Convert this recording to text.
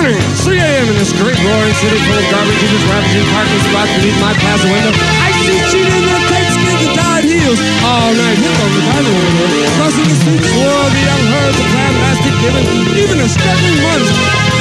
morning, 3 a.m. in this great roaring city full of garbage, just ravaging parking spots beneath my plaza window. I see Cheetah in the